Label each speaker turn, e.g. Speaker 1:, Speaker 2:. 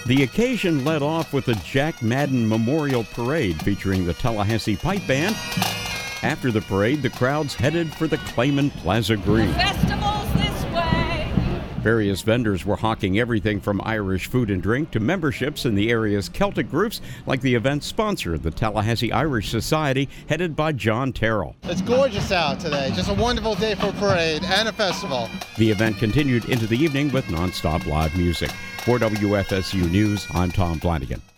Speaker 1: The occasion led off with the Jack Madden Memorial Parade featuring the Tallahassee Pipe Band. After the parade, the crowds headed for the Clayman Plaza Green.
Speaker 2: The festival's this way.
Speaker 1: Various vendors were hawking everything from Irish food and drink to memberships in the area's Celtic groups, like the event's sponsor, the Tallahassee Irish Society, headed by John Terrell.
Speaker 3: It's gorgeous out today. Just a wonderful day for a parade and a festival.
Speaker 1: The event continued into the evening with nonstop live music. For WFSU News, I'm Tom Flanagan.